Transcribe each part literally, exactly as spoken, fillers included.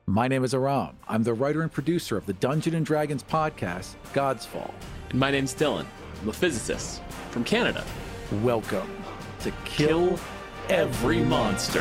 My name is Aram. I'm the writer and producer of the Dungeons and Dragons podcast, God's Fall. And my name's Dylan. I'm a physicist from Canada. Welcome to Kill, Kill Every Monster.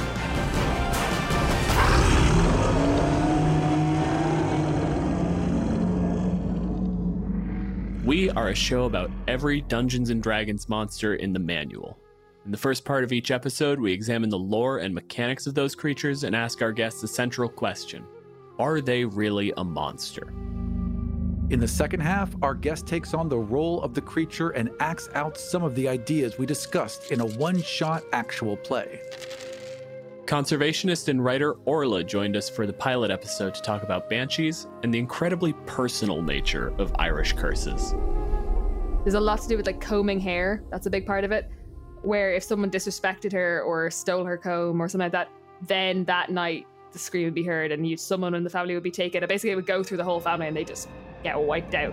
We are a show about every Dungeons and Dragons monster in the manual. In the first part of each episode, we examine the lore and mechanics of those creatures and ask our guests the central question: are they really a monster? In the second half, our guest takes on the role of the creature and acts out some of the ideas we discussed in a one-shot actual play. Conservationist and writer Orla joined us for the pilot episode to talk about banshees and the incredibly personal nature of Irish curses. There's a lot to do with like combing hair. That's a big part of it. Where if someone disrespected her or stole her comb or something like that, then that night the scream would be heard and you, someone in the family would be taken. And basically it would go through the whole family and they just get wiped out.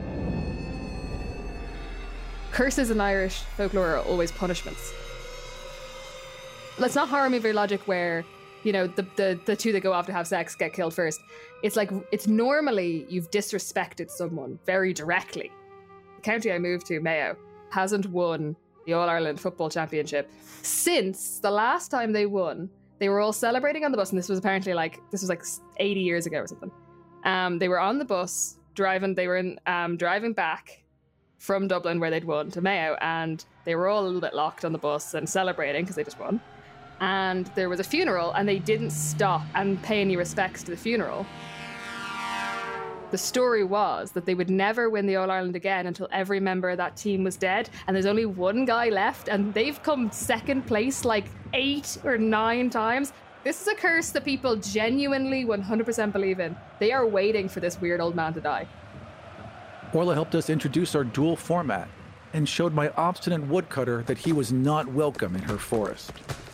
Curses in Irish folklore are always punishments. It's not horror movie logic where, you know, the, the, the two that go off to have sex get killed first. It's like, it's normally you've disrespected someone very directly. The county I moved to, Mayo, hasn't won the All-Ireland Football Championship since the last time they won. They were all celebrating on the bus, and this was apparently like, this was like eighty years ago or something. Um, they were on the bus, driving, they were in, um, driving back from Dublin where they'd won to Mayo, and they were all a little bit locked on the bus and celebrating because they just won. And there was a funeral, and they didn't stop and pay any respects to the funeral. The story was that they would never win the All-Ireland again until every member of that team was dead, and there's only one guy left, and they've come second place like eight or nine times. This is a curse that people genuinely one hundred percent believe in. They are waiting for this weird old man to die. Orla helped us introduce our dual format and showed my obstinate woodcutter that he was not welcome in her forest.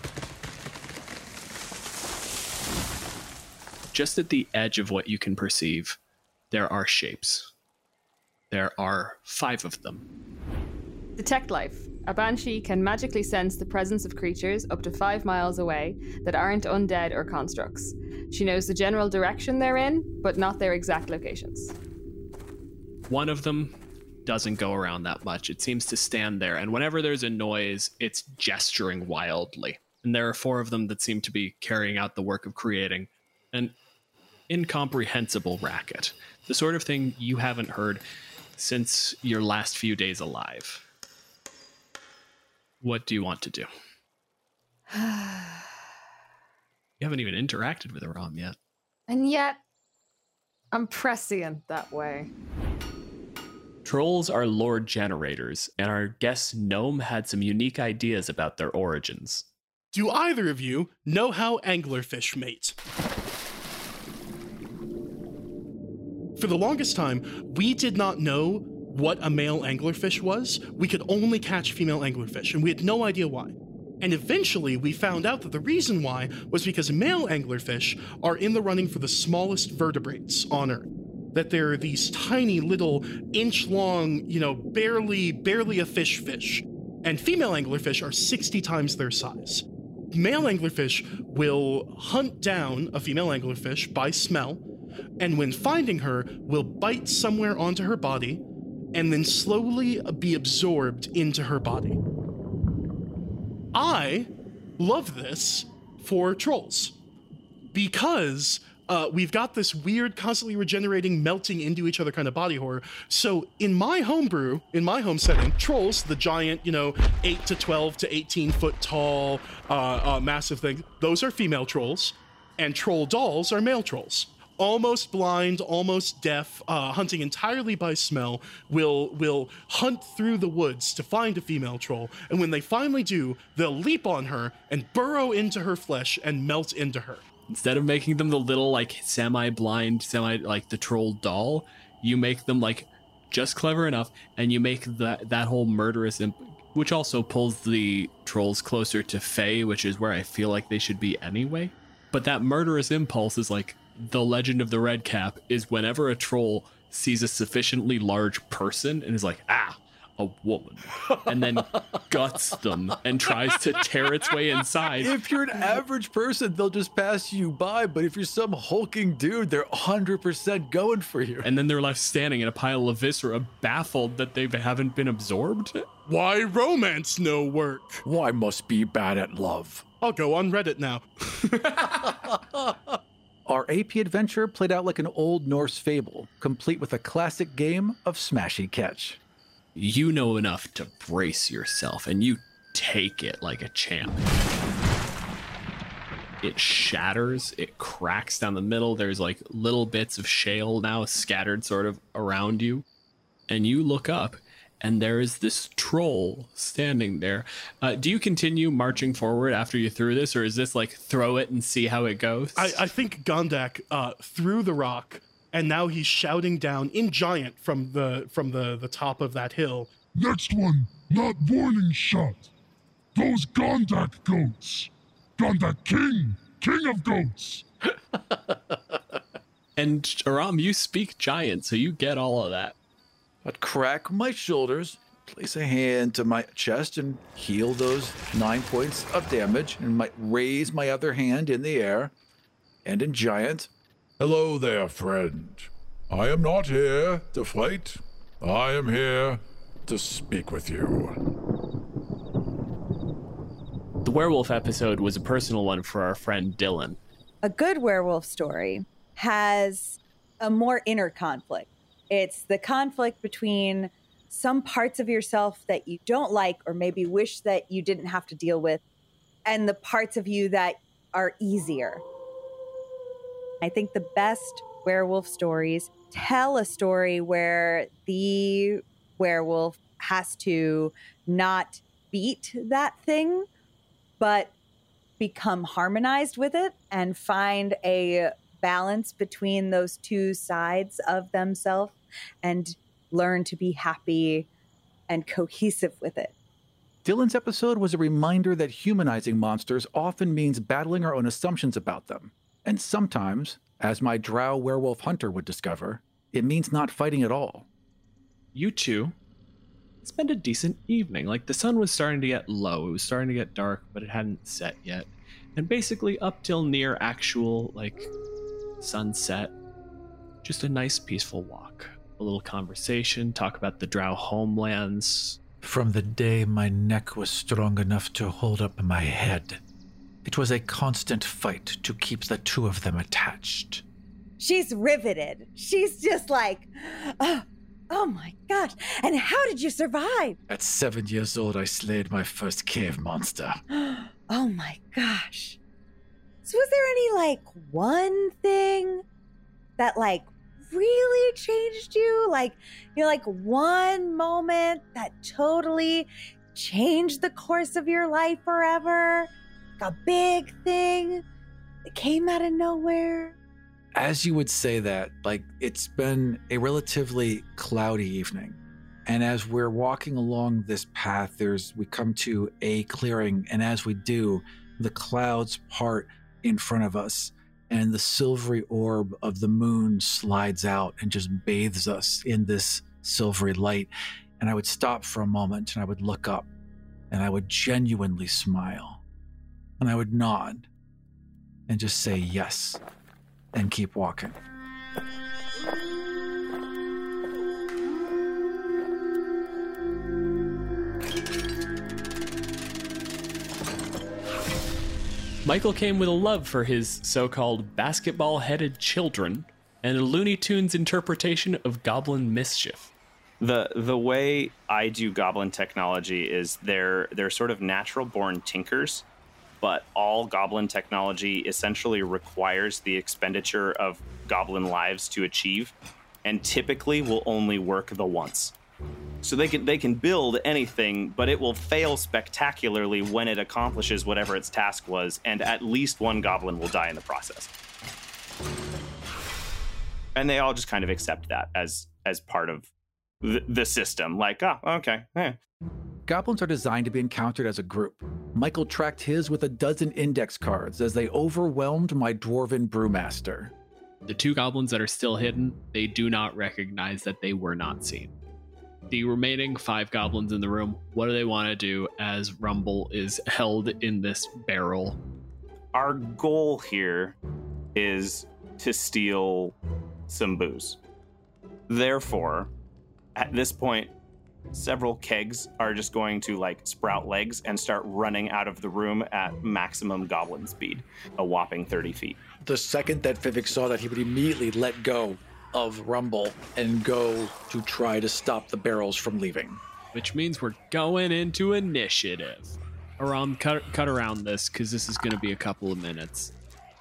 Just at the edge of what you can perceive, there are shapes. There are five of them. Detect life. A banshee can magically sense the presence of creatures up to five miles away that aren't undead or constructs. She knows the general direction they're in, but not their exact locations. One of them doesn't go around that much. It seems to stand there, and whenever there's a noise, it's gesturing wildly. And there are four of them that seem to be carrying out the work of creating an incomprehensible racket. The sort of thing you haven't heard since your last few days alive. What do you want to do? You haven't even interacted with Aram yet. And yet, I'm prescient that way. Trolls are lore generators, and our guest Gnome had some unique ideas about their origins. Do either of you know how anglerfish mate? For the longest time, we did not know what a male anglerfish was. We could only catch female anglerfish, and we had no idea why. And eventually, we found out that the reason why was because male anglerfish are in the running for the smallest vertebrates on Earth. That they're these tiny little inch-long, you know, barely, barely a fish fish. And female anglerfish are sixty times their size. Male anglerfish will hunt down a female anglerfish by smell, and when finding her, will bite somewhere onto her body, and then slowly be absorbed into her body. I love this for trolls, because uh, we've got this weird, constantly regenerating, melting into each other kind of body horror. So in my homebrew, in my home setting, trolls, the giant, you know, eight to twelve to eighteen foot tall, uh, uh, massive thing, those are female trolls, and troll dolls are male trolls. Almost blind, almost deaf, uh, hunting entirely by smell, will will hunt through the woods to find a female troll, and when they finally do, they'll leap on her and burrow into her flesh and melt into her. Instead of making them the little, like, semi-blind, semi, like, the troll doll, you make them, like, just clever enough, and you make that, that whole murderous, imp- which also pulls the trolls closer to Fae, which is where I feel like they should be anyway. But that murderous impulse is, like, the legend of the red cap is whenever a troll sees a sufficiently large person and is like, ah, a woman, and then guts them and tries to tear its way inside. If you're an average person, they'll just pass you by. But if you're some hulking dude, they're one hundred percent going for you. And then they're left standing in a pile of viscera, baffled that they haven't been absorbed. Why romance no work? Why must be bad at love? I'll go on Reddit now. Our A P adventure played out like an old Norse fable, complete with a classic game of smashy catch. You know enough to brace yourself, and you take it like a champ. It shatters, it cracks down the middle. There's like little bits of shale now scattered sort of around you. And you look up, and there is this troll standing there. Uh, do you continue marching forward after you threw this, or is this like throw it and see how it goes? I, I think Gondak uh, threw the rock, and now he's shouting down in giant from the from the, the top of that hill. Next one, not warning shot. Those Gondak goats. Gondak King, King of Goats. And Aram, you speak giant, so you get all of that. I'd crack my shoulders, place a hand to my chest, and heal those nine points of damage, and might raise my other hand in the air. And in giant, Hello there, friend. I am not here to fight. I am here to speak with you. The werewolf episode was a personal one for our friend Dylan. A good werewolf story has a more inner conflict. It's the conflict between some parts of yourself that you don't like or maybe wish that you didn't have to deal with, and the parts of you that are easier. I think the best werewolf stories tell a story where the werewolf has to not beat that thing, but become harmonized with it and find a balance between those two sides of themselves and learn to be happy and cohesive with it. Dylan's episode was a reminder that humanizing monsters often means battling our own assumptions about them. And sometimes, as my drow werewolf hunter would discover, it means not fighting at all. You two spent a decent evening. Like, the sun was starting to get low. It was starting to get dark, but it hadn't set yet. And basically up till near actual, like, sunset, just a nice peaceful walk. A little conversation, talk about the drow homelands. From the day my neck was strong enough to hold up my head, it was a constant fight to keep the two of them attached. She's riveted. She's just like, oh, oh my gosh. And how did you survive? At seven years old, I slayed my first cave monster. Oh my gosh. So was there any, like, one thing that, like, really changed you? Like, you know, like one moment that totally changed the course of your life forever? A big thing that came out of nowhere? As you would say that, like, it's been a relatively cloudy evening. And as we're walking along this path, there's we come to a clearing, and as we do, the clouds part in front of us, and the silvery orb of the moon slides out and just bathes us in this silvery light. And I would stop for a moment, and I would look up, and I would genuinely smile. And I would nod and just say yes and keep walking. Michael came with a love for his so-called basketball-headed children and a Looney Tunes interpretation of goblin mischief. The the way I do goblin technology is they're they're sort of natural-born tinkers, but all goblin technology essentially requires the expenditure of goblin lives to achieve, and typically will only work the once. So they can they can build anything, but it will fail spectacularly when it accomplishes whatever its task was, and at least one goblin will die in the process. And they all just kind of accept that as as part of the, the system. Like, oh, okay. Eh. Goblins are designed to be encountered as a group. Michael tracked his with a dozen index cards as they overwhelmed my dwarven brewmaster. The two goblins that are still hidden, they do not recognize that they were not seen. The remaining five goblins in the room, what do they want to do as Rumble is held in this barrel? Our goal here is to steal some booze. Therefore, at this point, several kegs are just going to like sprout legs and start running out of the room at maximum goblin speed, a whopping thirty feet. The second that Vivek saw that, he would immediately let go of Rumble and go to try to stop the barrels from leaving. Which means we're going into initiative. Aram, cut, cut around this, because this is going to be a couple of minutes.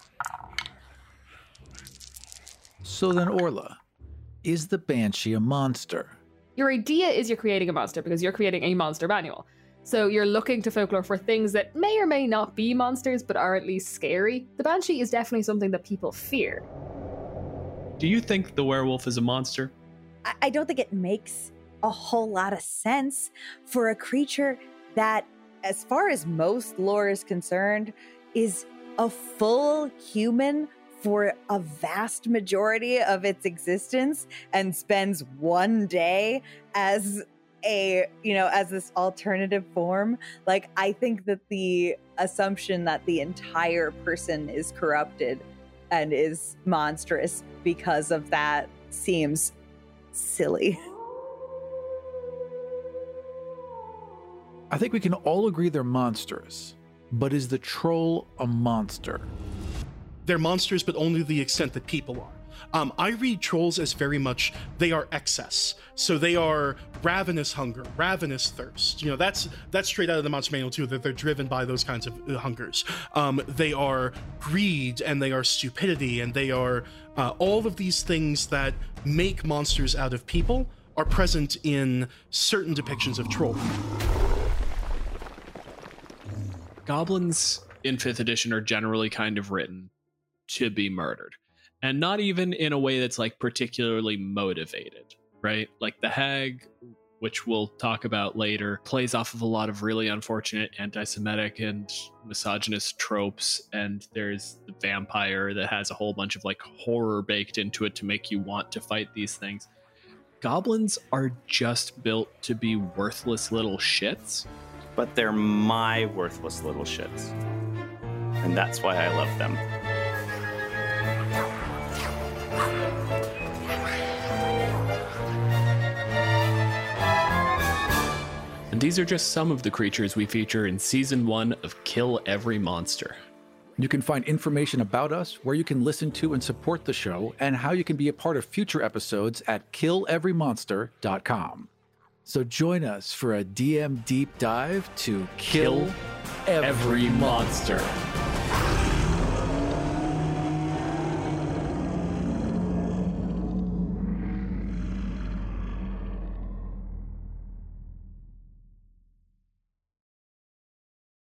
So then, Orla, is the Banshee a monster? Your idea is you're creating a monster because you're creating a monster manual. So you're looking to folklore for things that may or may not be monsters, but are at least scary. The Banshee is definitely something that people fear. Do you think the werewolf is a monster? I, I don't think it makes a whole lot of sense for a creature that, as far as most lore is concerned, is a full human for a vast majority of its existence and spends one day as a, you know, as this alternative form. Like, I think that the assumption that the entire person is corrupted and is monstrous because of that seems silly. I think we can all agree they're monsters, but is the troll a monster? They're monsters, but only to the extent that people are. Um, I read trolls as very much, they are excess. So they are ravenous hunger, ravenous thirst. You know, that's that's straight out of the Monster Manual too, that they're driven by those kinds of uh, hungers. Um, they are greed, and they are stupidity, and they are uh, all of these things that make monsters out of people are present in certain depictions of troll. Goblins in fifth edition are generally kind of written to be murdered, and not even in a way that's like particularly motivated, right? Like the hag, which we'll talk about later, plays off of a lot of really unfortunate anti-Semitic and misogynist tropes, and there's the vampire that has a whole bunch of like horror baked into it to make you want to fight these things. Goblins are just built to be worthless little shits. But they're my worthless little shits. And that's why I love them. And these are just some of the creatures we feature in Season one of Kill Every Monster. You can find information about us, where you can listen to and support the show, and how you can be a part of future episodes at kill every monster dot com. So join us for a D M deep dive to kill, kill every, every monster.